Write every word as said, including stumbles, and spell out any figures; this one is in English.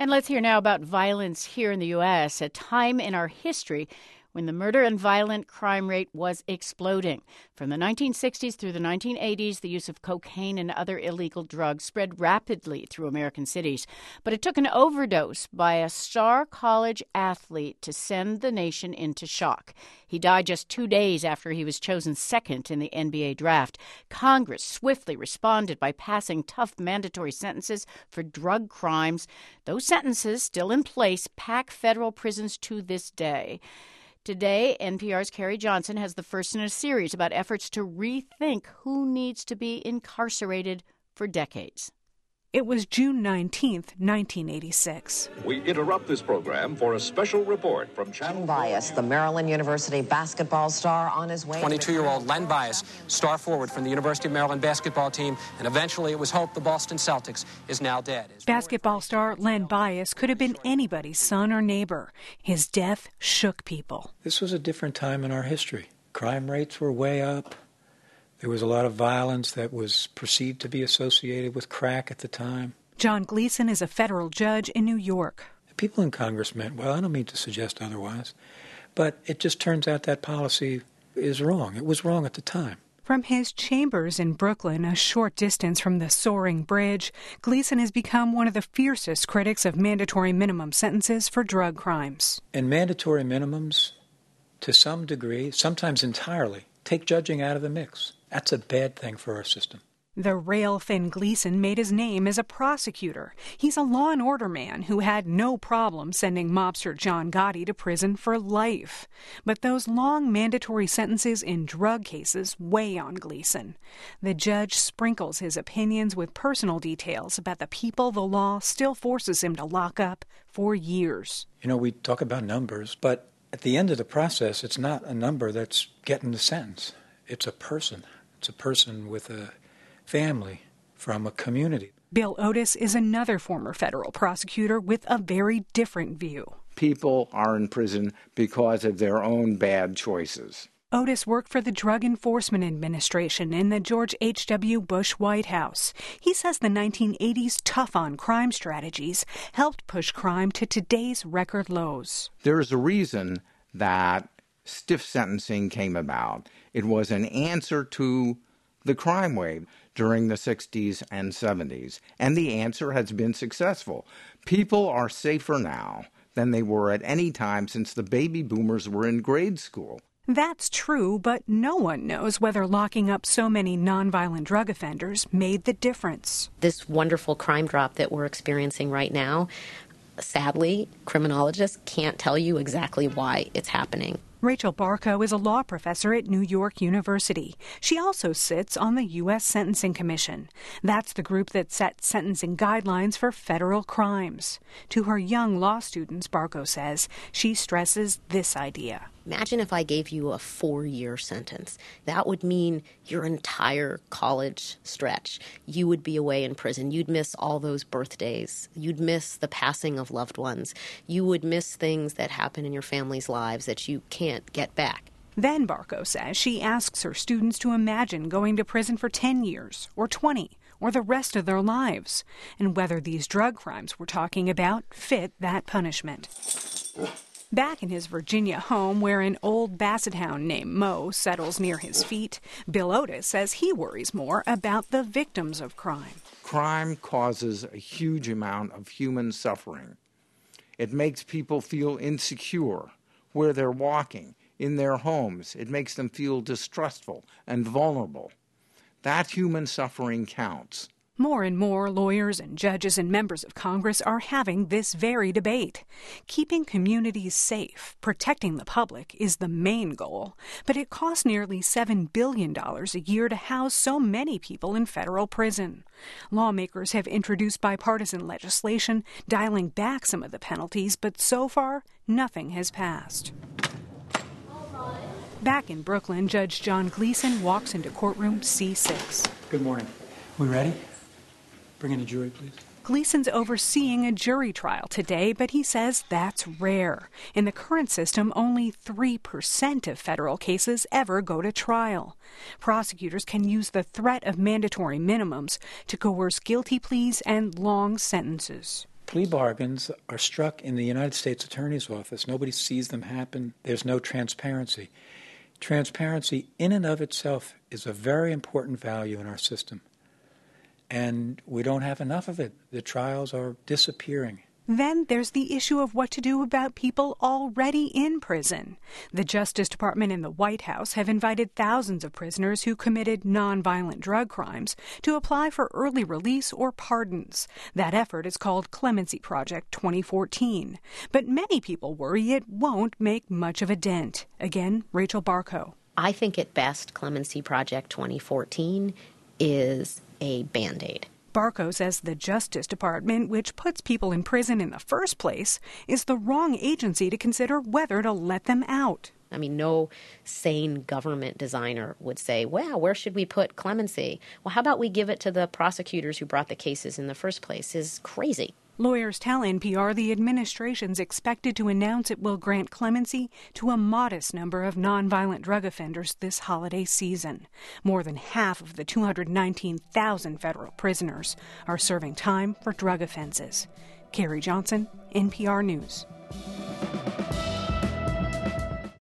And let's hear now about violence here in the U S, a time in our history when the murder and violent crime rate was exploding. From the nineteen sixties through the nineteen eighties, the use of cocaine and other illegal drugs spread rapidly through American cities. But it took an overdose by a star college athlete to send the nation into shock. He died just two days after he was chosen second in the N B A draft. Congress swiftly responded by passing tough mandatory sentences for drug crimes. Those sentences, still in place, pack federal prisons to this day. Today, N P R's Carrie Johnson has the first in a series about efforts to rethink who needs to be incarcerated for decades. It was June nineteenth, nineteen eighty-six. We interrupt this program for a special report from Channel Len Bias, the Maryland University basketball star, on his way. twenty-two-year-old Len Bias, star forward from the University of Maryland basketball team, and eventually it was hoped the Boston Celtics, is now dead. Basketball star Len Bias could have been anybody's son or neighbor. His death shook people. This was a different time in our history. Crime rates were way up. There was a lot of violence that was perceived to be associated with crack at the time. John Gleeson is a federal judge in New York. The people in Congress meant well. I don't mean to suggest otherwise. But it just turns out that policy is wrong. It was wrong at the time. From his chambers in Brooklyn, a short distance from the soaring bridge, Gleeson has become one of the fiercest critics of mandatory minimum sentences for drug crimes. And mandatory minimums, to some degree, sometimes entirely, take judging out of the mix. That's a bad thing for our system. The rail-thin Gleeson made his name as a prosecutor. He's a law and order man who had no problem sending mobster John Gotti to prison for life. But those long mandatory sentences in drug cases weigh on Gleeson. The judge sprinkles his opinions with personal details about the people the law still forces him to lock up for years. You know, we talk about numbers, but at the end of the process, it's not a number that's getting the sentence. It's a person. It's a person with a family from a community. Bill Otis is another former federal prosecutor with a very different view. People are in prison because of their own bad choices. Otis worked for the Drug Enforcement Administration in the George H W. Bush White House. He says the nineteen eighties tough-on-crime strategies helped push crime to today's record lows. There's a reason that stiff sentencing came about. It was an answer to the crime wave during the sixties and seventies, and the answer has been successful. People are safer now than they were at any time since the baby boomers were in grade school. That's true, but no one knows whether locking up so many nonviolent drug offenders made the difference. This wonderful crime drop that we're experiencing right now, sadly, criminologists can't tell you exactly why it's happening. Rachel Barco is a law professor at New York University. She also sits on the U S Sentencing Commission. That's the group that sets sentencing guidelines for federal crimes. To her young law students, Barco says, she stresses this idea. Imagine if I gave you a four-year sentence. That would mean your entire college stretch. You would be away in prison. You'd miss all those birthdays. You'd miss the passing of loved ones. You would miss things that happen in your family's lives that you can't get back. Then, Barco says, she asks her students to imagine going to prison for ten years or twenty or the rest of their lives, and whether these drug crimes we're talking about fit that punishment. Back in his Virginia home, where an old basset hound named Mo settles near his feet, Bill Otis says he worries more about the victims of crime. Crime causes a huge amount of human suffering. It makes people feel insecure where they're walking, in their homes. It makes them feel distrustful and vulnerable. That human suffering counts. More and more lawyers and judges and members of Congress are having this very debate. Keeping communities safe, protecting the public is the main goal, but it costs nearly seven billion dollars a year to house so many people in federal prison. Lawmakers have introduced bipartisan legislation dialing back some of the penalties, but so far, nothing has passed. Back in Brooklyn, Judge John Gleeson walks into courtroom C six. Good morning. We ready? Bring in a jury, please. Gleeson's overseeing a jury trial today, but he says that's rare. In the current system, only three percent of federal cases ever go to trial. Prosecutors can use the threat of mandatory minimums to coerce guilty pleas and long sentences. Plea bargains are struck in the United States Attorney's Office. Nobody sees them happen. There's no transparency. Transparency in and of itself is a very important value in our system. And we don't have enough of it. The trials are disappearing. Then there's the issue of what to do about people already in prison. The Justice Department and the White House have invited thousands of prisoners who committed nonviolent drug crimes to apply for early release or pardons. That effort is called Clemency Project twenty fourteen. But many people worry it won't make much of a dent. Again, Rachel Barkow. I think at best, Clemency Project twenty fourteen is a Band-Aid. Barkow says the Justice Department, which puts people in prison in the first place, is the wrong agency to consider whether to let them out. I mean, no sane government designer would say, well, where should we put clemency? Well, how about we give it to the prosecutors who brought the cases in the first place? Is crazy. Lawyers tell N P R the administration's expected to announce it will grant clemency to a modest number of nonviolent drug offenders this holiday season. More than half of the two hundred nineteen thousand federal prisoners are serving time for drug offenses. Carrie Johnson, N P R News.